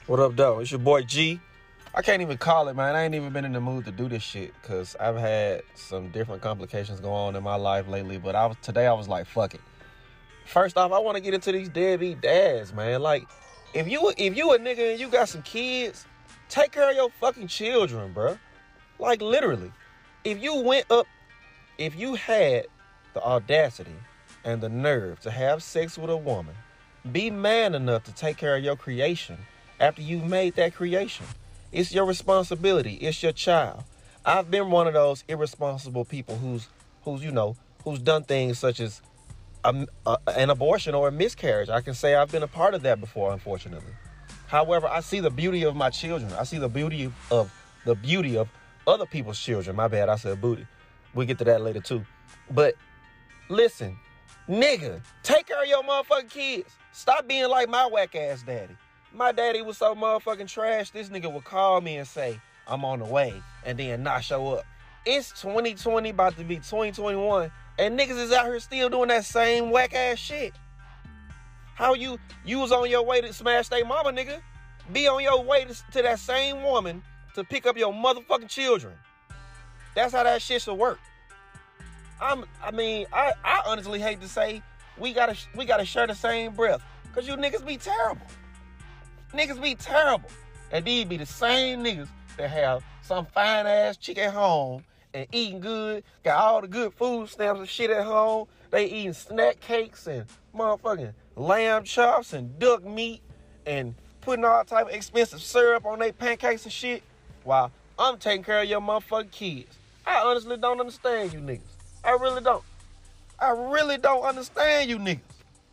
What up, though? It's your boy G. I can't even call it, man. I ain't even been in the mood to do this shit because I've had some different complications going on in my life lately. But today I was like, fuck it. First off, I want to get into these deadbeat dads, man. Like, if you a nigga and you got some kids, take care of your fucking children, bro. Like, literally. If you had the audacity and the nerve to have sex with a woman, be man enough to take care of your creation after you've made that creation. It's your responsibility. It's your child. I've been one of those irresponsible people who's done things such as an abortion or a miscarriage. I can say I've been a part of that before, unfortunately. However, I see the beauty of my children. I see the beauty of other people's children. My bad, I said booty. We'll get to that later too. But listen, nigga, take care of your motherfucking kids. Stop being like my whack ass daddy. My daddy was so motherfucking trash, this nigga would call me and say, I'm on the way, and then not show up. It's 2020, about to be 2021, and niggas is out here still doing that same whack ass shit. How you was on your way to smash they mama, nigga. Be on your way to that same woman to pick up your motherfucking children. That's how that shit should work. I honestly hate to say we gotta share the same breath, cause you niggas be terrible. Niggas be terrible. And these be the same niggas that have some fine ass chick at home and eating good, got all the good food stamps and shit at home. They eating snack cakes and motherfucking lamb chops and duck meat and putting all type of expensive syrup on their pancakes and shit, while I'm taking care of your motherfucking kids. I honestly don't understand you niggas. I really don't. I really don't understand you niggas.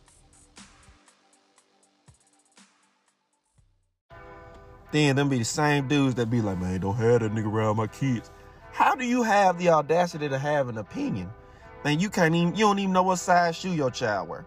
Then them be the same dudes that be like, man, don't have that nigga around my kids. How do you have the audacity to have an opinion? Man, you don't even know what size shoe your child wear.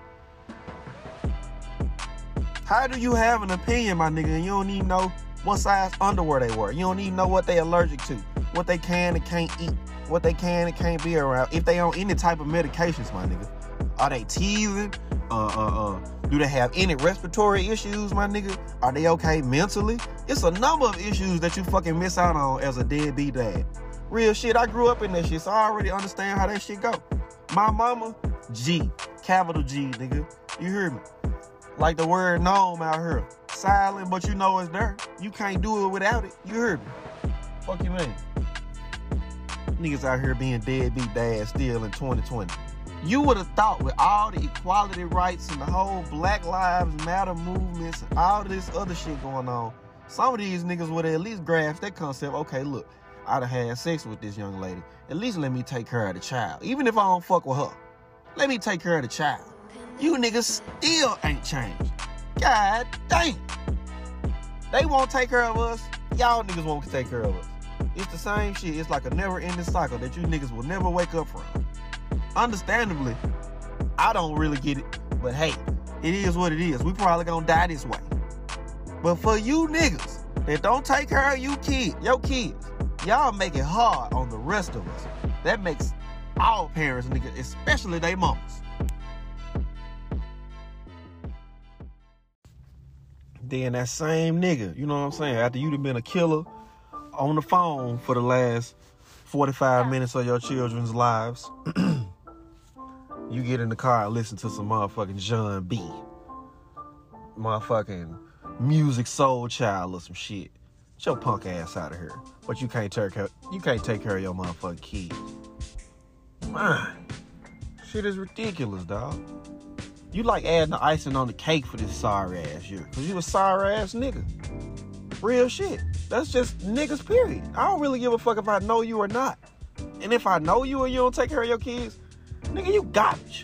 How do you have an opinion, my nigga, and you don't even know what size underwear they wear? You don't even know what they allergic to, what they can and can't eat, what they can and can't be around, if they on any type of medications, my nigga. Are they teething? Do they have any respiratory issues, my nigga? Are they okay mentally? It's a number of issues that you fucking miss out on as a deadbeat dad. Real shit, I grew up in that shit, so I already understand how that shit go. My mama, G, capital G, nigga. You hear me? Like the word gnome out here. Silent, but you know it's there. You can't do it without it. You heard me? Fuck you mean? Niggas out here being deadbeat dads still in 2020. You would have thought with all the equality rights and the whole Black Lives Matter movements and all this other shit going on, some of these niggas would at least grasp that concept. Okay, look, I done had sex with this young lady. At least let me take care of the child. Even if I don't fuck with her, let me take care of the child. You niggas still ain't changed. God damn. They won't take care of us. Y'all niggas won't take care of us. It's the same shit. It's like a never-ending cycle that you niggas will never wake up from. Understandably, I don't really get it, but hey, it is what it is. We probably gonna die this way. But for you niggas that don't take care of your kids, y'all make it hard on the rest of us. That makes all parents, niggas, especially they mamas. Then that same nigga, you know what I'm saying, after you've been a killer on the phone for the last 45 minutes of your children's lives, you get in the car and listen to some motherfucking John B. Motherfucking Music Soul Child or some shit. Get your punk ass out of here. But you can't take care of your motherfucking kids. Man, shit is ridiculous, dog. You like adding the icing on the cake for this sorry ass year. Cause you a sorry ass nigga. Real shit. That's just niggas, period. I don't really give a fuck if I know you or not. And if I know you and you don't take care of your kids, nigga, you garbage.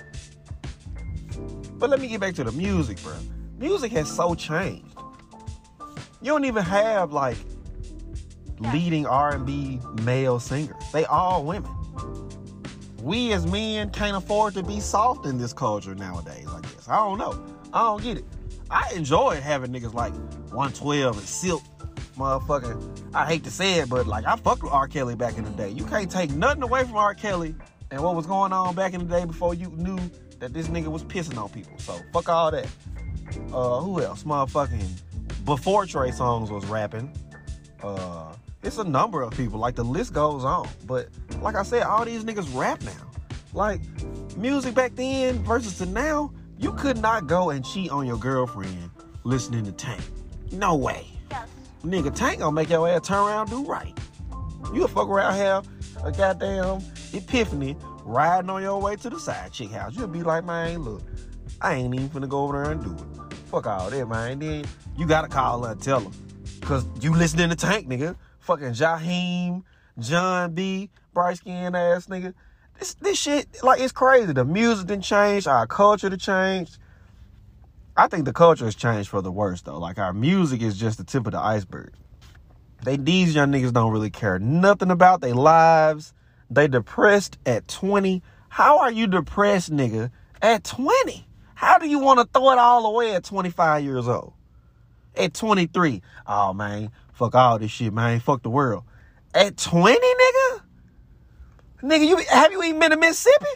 But let me get back to the music, bro. Music has so changed. You don't even have, like, leading R&B male singers. They all women. We as men can't afford to be soft in this culture nowadays, I guess. I don't know. I don't get it. I enjoy having niggas like 112 and Silk. Motherfucking, I hate to say it, but like, I fucked with R. Kelly back in the day. You can't take nothing away from R. Kelly and what was going on back in the day before you knew that this nigga was pissing on people. So fuck all that. Who else? Motherfucking before Trey Songz was rapping. It's a number of people. Like, the list goes on. But like I said, all these niggas rap now. Like, music back then versus to now, you could not go and cheat on your girlfriend listening to Tank. No way. Yes. Nigga, Tank gonna make your ass turn around and do right. You'll fuck around, have a goddamn epiphany riding on your way to the side chick house. You'll be like, man, look, I ain't even finna go over there and do it. Fuck all that, man. Then you gotta call her and tell her. Cause you listening to Tank, nigga. Fucking Jaheim, John B, bright skin ass nigga. This shit, like, it's crazy. The music done changed, our culture done changed. I think the culture has changed for the worse, though. Like, our music is just the tip of the iceberg. These young niggas don't really care nothing about their lives. They depressed at 20. How are you depressed, nigga, at 20? How do you want to throw it all away at 25 years old? At 23, oh, man, fuck all this shit, man. Fuck the world. At 20, nigga? Nigga, have you even been to Mississippi?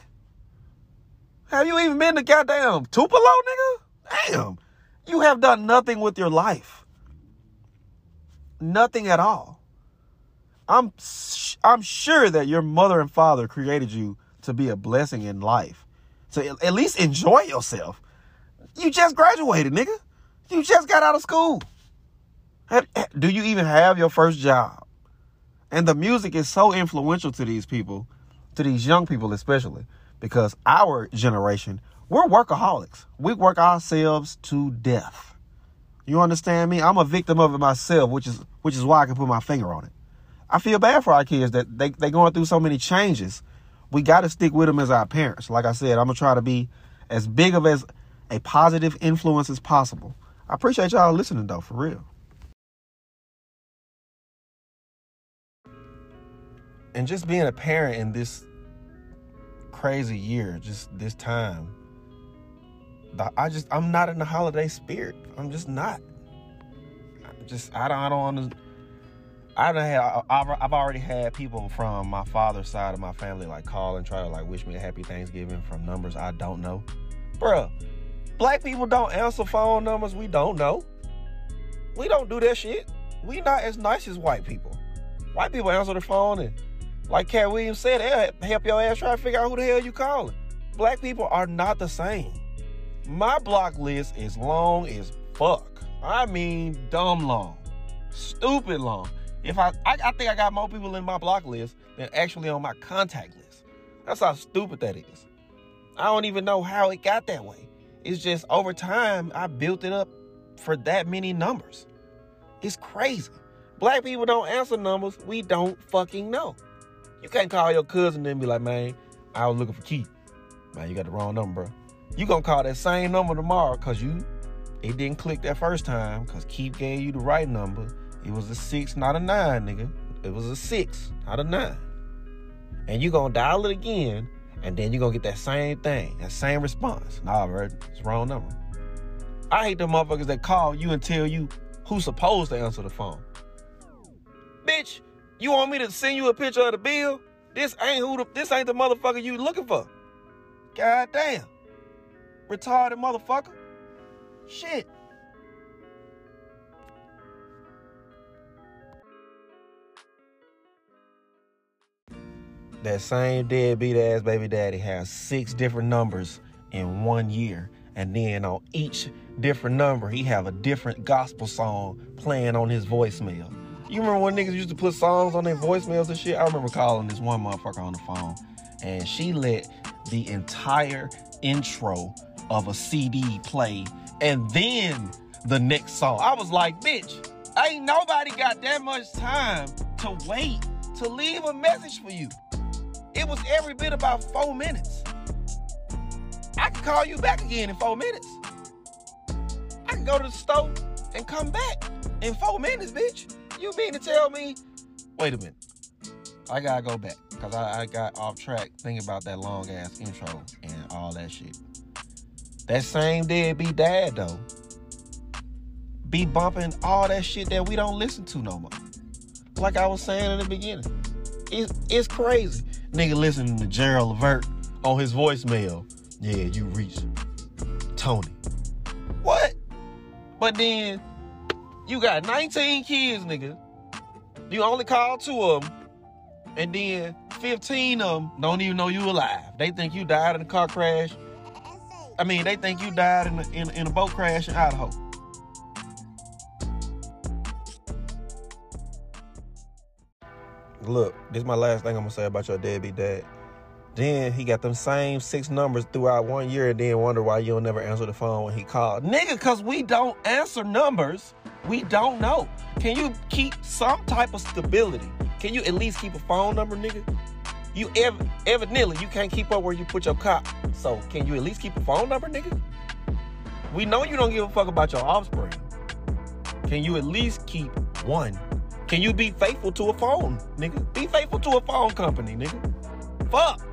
Have you even been to goddamn Tupelo, nigga? Damn. You have done nothing with your life. Nothing at all. I'm sure that your mother and father created you to be a blessing in life. So at least enjoy yourself. You just graduated, nigga. You just got out of school. Do you even have your first job? And the music is so influential to these people, to these young people especially, because our generation, we're workaholics. We work ourselves to death. You understand me? I'm a victim of it myself, which is why I can put my finger on it. I feel bad for our kids that they going through so many changes. We got to stick with them as our parents. Like I said, I'm going to try to be as big of as a positive influence as possible. I appreciate y'all listening, though, for real. And just being a parent in this crazy year, just this time, I'm not in the holiday spirit. I'm just not. I've already had people from my father's side of my family like call and try to like wish me a happy Thanksgiving from numbers I don't know. Bruh, black people don't answer phone numbers we don't know. We don't do that shit. We not as nice as white people. White people answer the phone and, like Cat Williams said, they'll help your ass try to figure out who the hell you calling. Black people are not the same. My block list is long as fuck. I mean, dumb long. Stupid long. I think I got more people in my block list than actually on my contact list. That's how stupid that is. I don't even know how it got that way. It's just over time, I built it up for that many numbers. It's crazy. Black people don't answer numbers we don't fucking know. You can't call your cousin and be like, man, I was looking for Keith. Man, you got the wrong number, bro. You gonna call that same number tomorrow because it didn't click that first time because Keith gave you the right number. It was a 6, not a 9, nigga. It was a 6, not a 9. And you gonna dial it again, and then you gonna get that same thing, that same response. Nah, bro, it's the wrong number. I hate them motherfuckers that call you and tell you who's supposed to answer the phone. Bitch, you want me to send you a picture of the bill? This ain't the motherfucker you looking for. God damn. Retarded motherfucker. Shit. That same deadbeat ass baby daddy has 6 different numbers in 1 year. And then on each different number, he have a different gospel song playing on his voicemail. You remember when niggas used to put songs on their voicemails and shit? I remember calling this one motherfucker on the phone, and she let the entire intro of a CD play, and then the next song. I was like, bitch, ain't nobody got that much time to wait to leave a message for you. It was every bit about 4 minutes. I can call you back again in 4 minutes. I can go to the store and come back in 4 minutes, bitch. You mean to tell me, wait a minute, I gotta go back because I got off track thinking about that long ass intro and all that shit. That same deadbeat dad though be bumping all that shit that we don't listen to no more. Like I was saying in the beginning, it's crazy. Nigga listening to Gerald Levert on his voicemail. Yeah, you reached Tony. What? But then You got 19 kids, nigga. You only call 2 of them. And then 15 of them don't even know you alive. They think you died in a car crash. I mean, they think you died in a boat crash in Idaho. Look, this is my last thing I'm gonna say about your deadbeat dad. Then he got them same 6 numbers throughout 1 year and then wonder why you don't never answer the phone when he called. Nigga, cause we don't answer numbers. We don't know. Can you keep some type of stability? Can you at least keep a phone number, nigga? You evidently you can't keep up where you put your cop. So can you at least keep a phone number, nigga? We know you don't give a fuck about your offspring. Can you at least keep one? Can you be faithful to a phone, nigga? Be faithful to a phone company, nigga. Fuck.